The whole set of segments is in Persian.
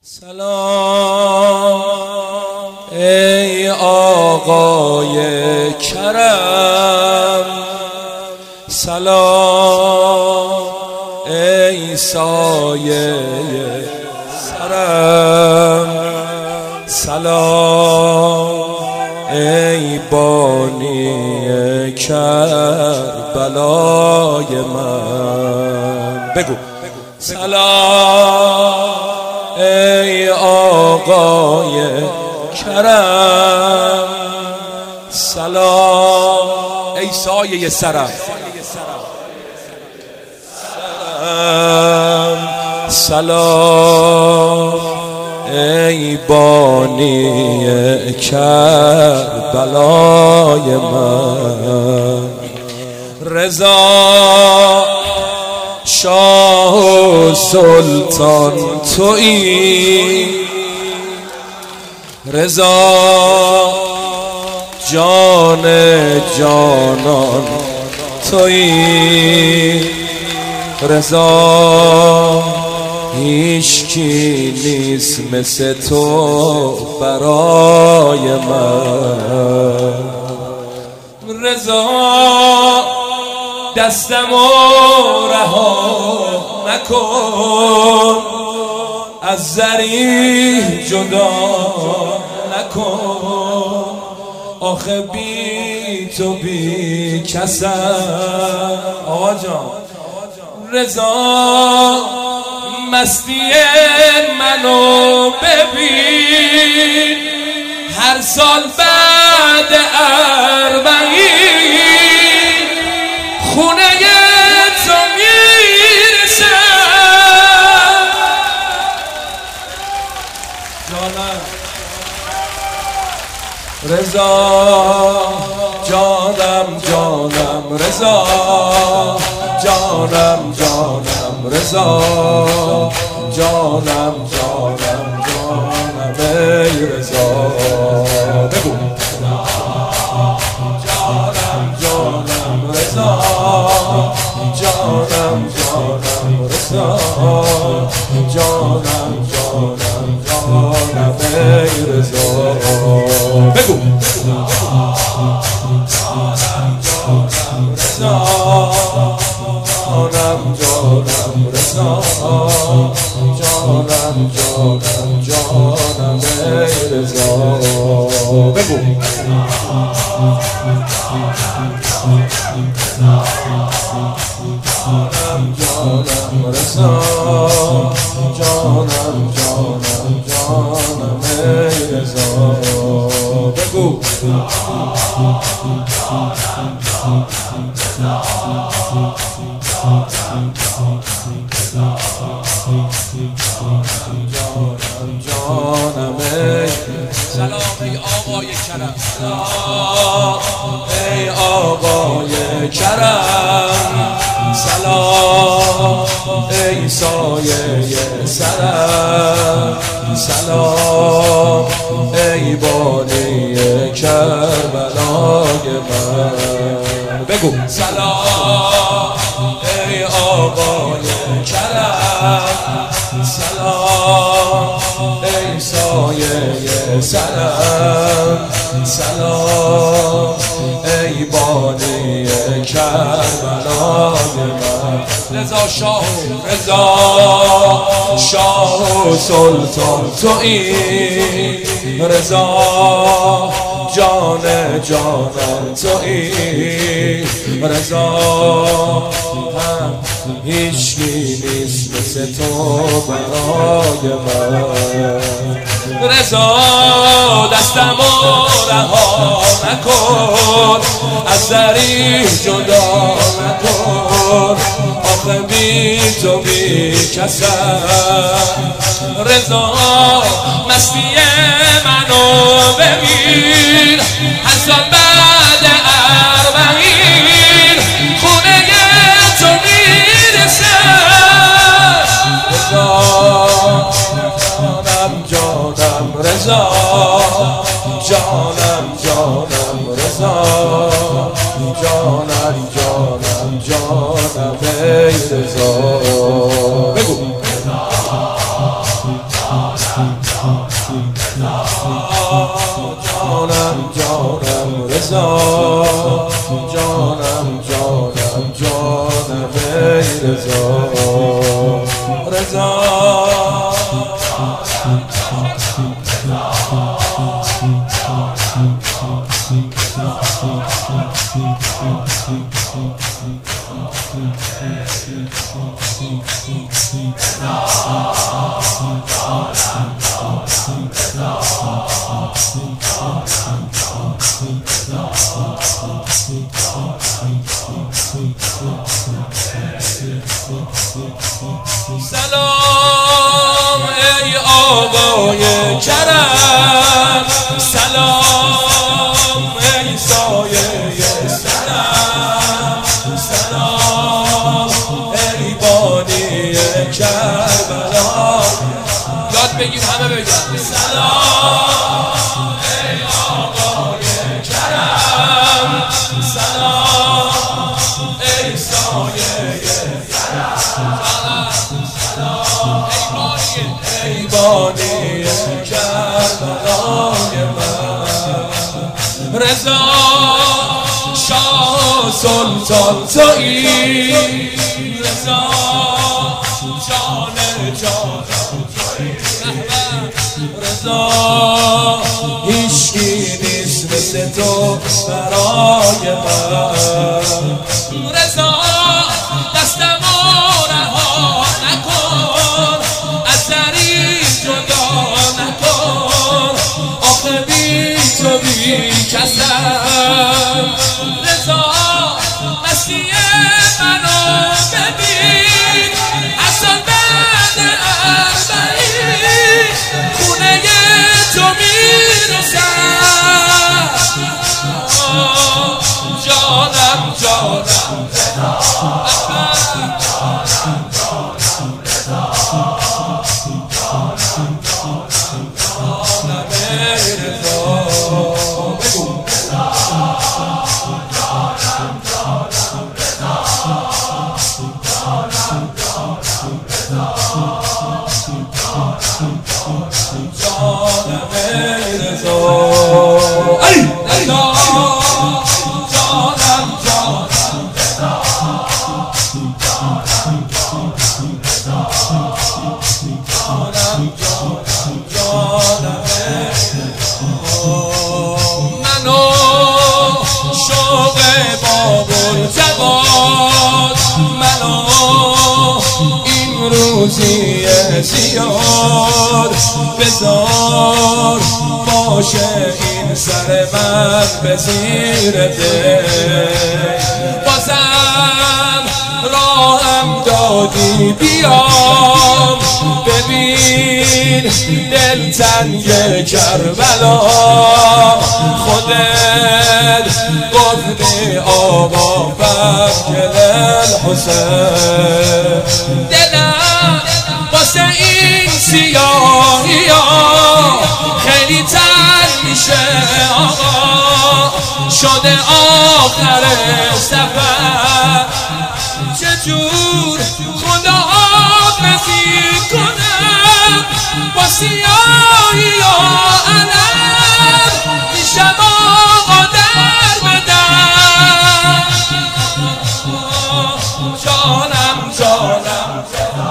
سلام ای آقای کرم، سلام ای سایه سرم، سلام ای بانی کربلای من. بگو سلام ای آقای کرم، سلام ای سایه سرم، سلام ای بانی کربلای من. رضا شاه و سلطان تویی، رضا جان جانان تویی، رضا هیچکی نیست مثل تو برای من. رضا دستمو رها نکن، از زری جدا نکن، آخه بی تو بی کسم. آقا جان رضا مستی منو ببین، هر سال بعد 40 خونه تو میرسم. جانم رضا، جانم جانم رضا، جانم جانم رضا، جانم جانم جانم ای رضا. بگو جانم جانم رضا، جانم جانم رضا، جانم جانم جانم ای رضا. بگو جانم جانم رضا، جانم جانم رضا، جانم جانم جانم ای رضا. بگو جانم جانم رضا، جانم جانم جانم ای رضا. بگو جانم ای. سلام ای آقای کرم، سلام ای آقای کرم، سلام ای سایه سرم، سلام ای بانی کربلای من. بگو سلام ای آقای کرم، سلام ای سایه سرم، سلام ای بانی کربلای من. رضا شاه، رضا شاه و سلطان تویی، رضا جان جانان تویی، رضا هم هیچکی نیست مثل تو برای من. رضا دستمو رها نکن، از زری جدا نکن، آخه بی تو بی کسم. رضا مستی منو ببین، هر سال بعد 40 خونه تو میرسم. رضا جانم جانم رضا، جانم جانم رضا، جانم جانم جانم ای رضا. بگو جانم رضا جانم جانم ای رضا رضا سلام ای آقای کرم سلام ای سایه سلام سلام ای بانی کربلا یاد بگیر همه بگن سلام ای آقای کرم سلام ای سایه ای بانی کربلای من رضا شاه سلطان تویی رضا جان تویی رضا هیچکی نیست مثل تو برای من رضا دستمو رها نکن از دری جدا نکن آخه بی تو بی کسم رضا مسیح منو ببین اصلا بعد اربعین خونه تو میرسم جانم جانم منو شوق بابل جواد منو این روزی زیاد بذار باشه این سر من به زیر دل بازم راهم دادی بیام ببین دلتنگ کربلا خودت گفتی آقا فکر الحسین دلم واسه این سیاهی ها خیلی تنگ میشه آقا شده آخر سفر چجور خدا حافظی کنم با سیاهی ها علم میشم آقا در بدم جانم جانم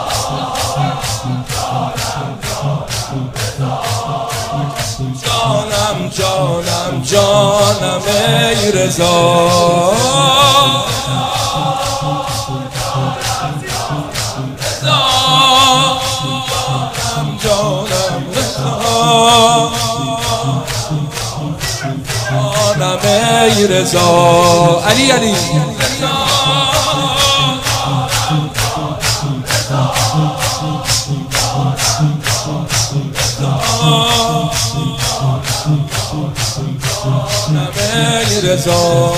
جانم جانم جانم ای رضا جانم ای رضا علی علی رضا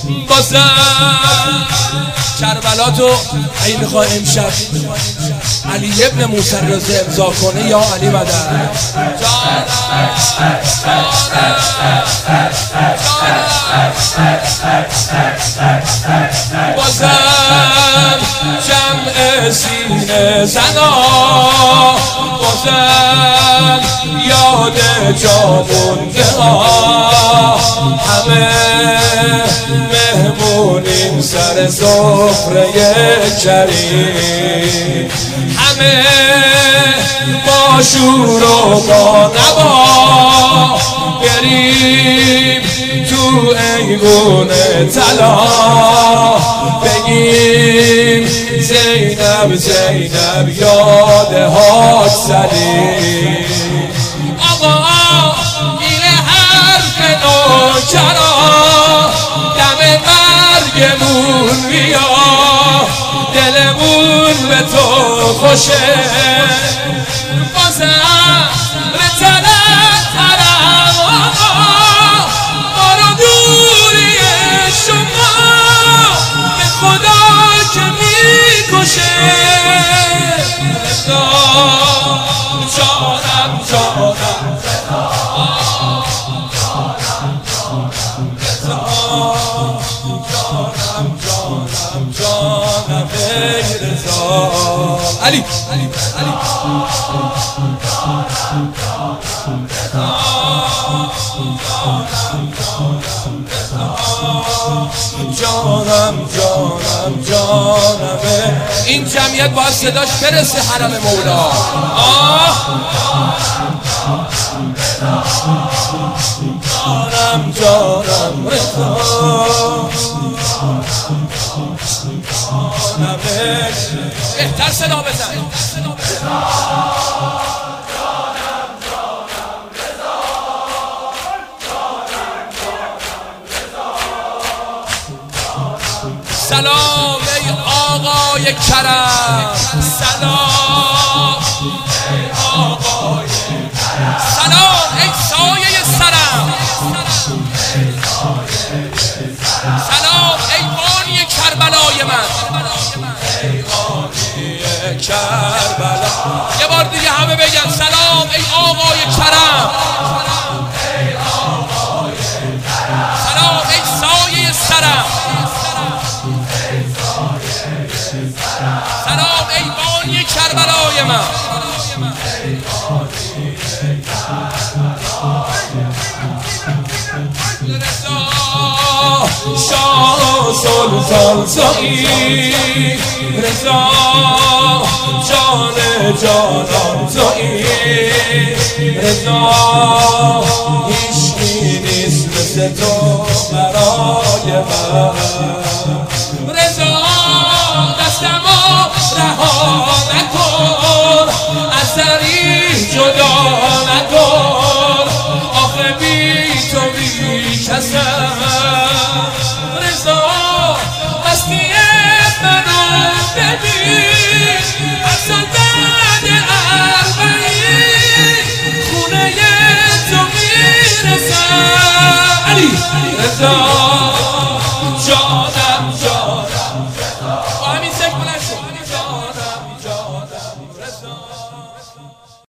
بازم کربلا تو اگه میخوای امشب علی ابن موسی رضا امضا کنه یا علی مدد. بازم جمع سینه زنا، بازم یاد جا مونده ها، همه مهمونیم سر سفره کریم، همه با شور و با نوا بریم تو ایوون طلا، بگیم زینب زینب یادهات سلیم. آقا این حرف نوکرا دم مرگمون بیا، دلمون به تو خوشه، بازم رتلت حرم آقا بارو دوری شما، به خدا که میکشه. جانم جانم جانم ای رضا. علی علی علی جانم جانم جانم. این جمعیت باید صداش برسه حرم مولا. جانم جانم رضا، بهتر صدا بزن. سلام ای آقای کرم، سلام ای آقای کرم، سلام ای سایه سرم، سلام ای بانی کربلای من، ای بانی کربلا. یه بار دیگه همه بگن سلام ای آقای کرم، سلام ای سایه سرم، سلام ای بانی کربلای من. شاه سلطان زایی رضا، جان جانان زایی رضا، هیچکی نیست مثل تو برای من.